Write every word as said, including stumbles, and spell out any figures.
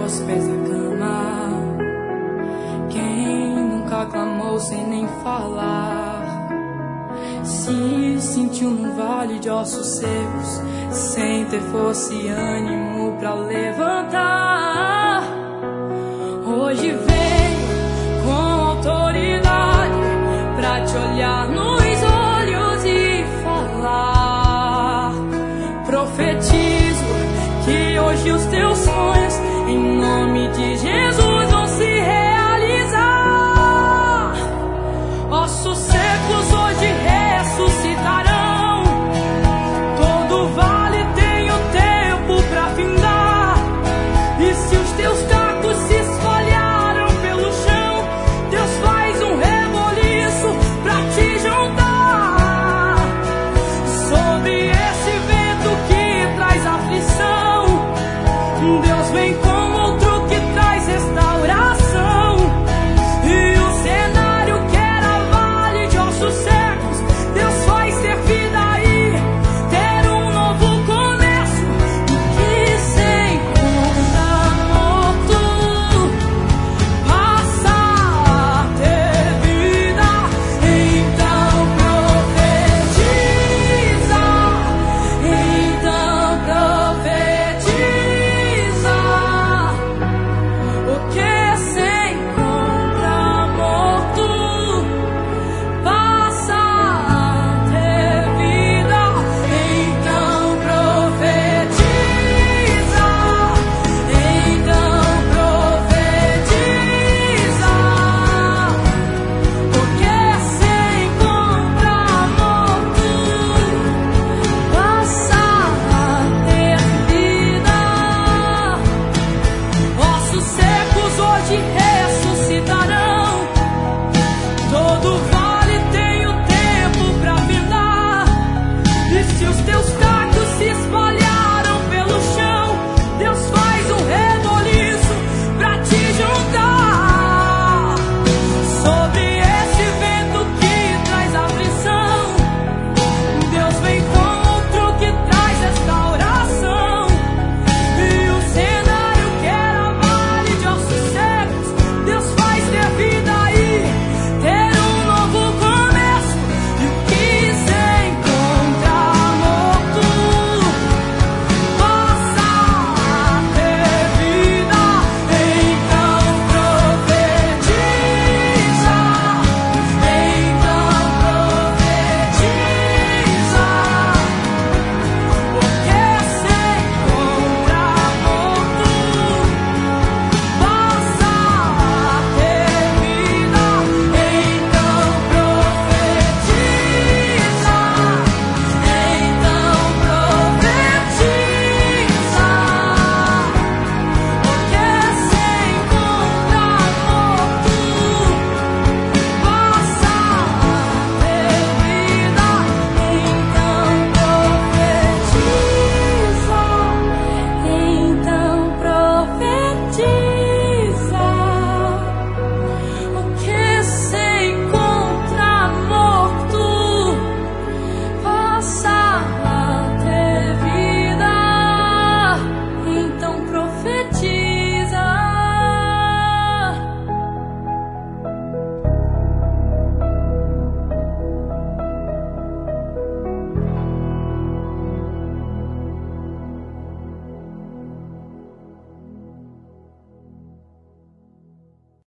aos pés da cama. Quem nunca clamou sem nem falar, se sentiu num vale de ossos secos, sem ter força e ânimo pra levantar. Hoje venho com autoridade pra te olhar nos olhos e falar. Profetizo que hoje os teus sonhos, em nome de Jesus, vão se realizar. Ossos secos hoje ressuscitarão. Todo vale tem o tempo pra findar. E se os teus cacos se espalharam pelo chão, Deus faz um reboliço pra te juntar. Sobre esse vento que traz aflição, Deus vem com outro que traz restauração. E o cenário que era vale de ossos secos, Deus faz ter vida aí, ter um novo começo. E que se encontra morto passa a ter vida. Então profetiza, então profetiza. O que se encontra morto passa a ter vida. Então profetiza, então profetiza. O que se encontra morto passa a ter vida. Ossos secos hoje